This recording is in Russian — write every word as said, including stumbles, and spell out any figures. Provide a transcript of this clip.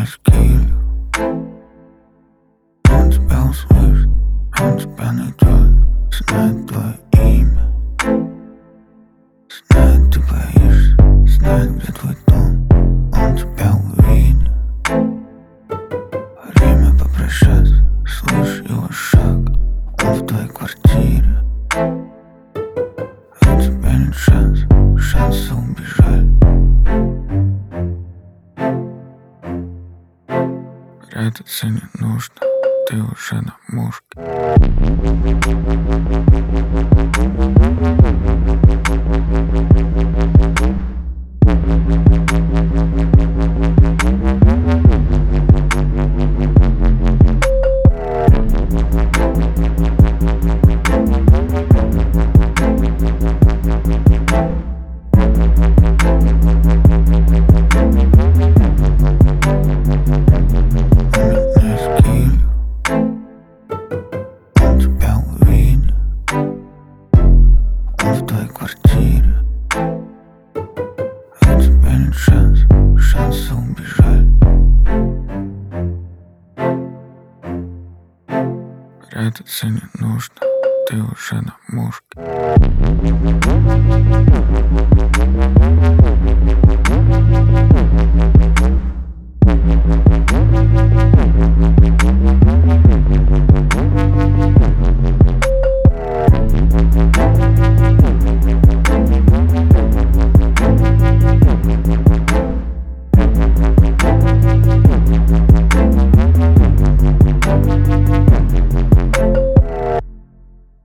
с килью. Он тебя услышит, он тебя найдет, знает твое имя. Знает, ты боишься, знает, где твой дом. Он тебя увидит. Время попрощаться, слышь его шаг. Он в твоей квартире. У тебя нет шанса, шанса убежать. Прятаться не нужно, ты уже на мушке. В твоей квартире. У тебя нет шанса, шанса убежать. Прятаться не нужно, ты уже на мушке.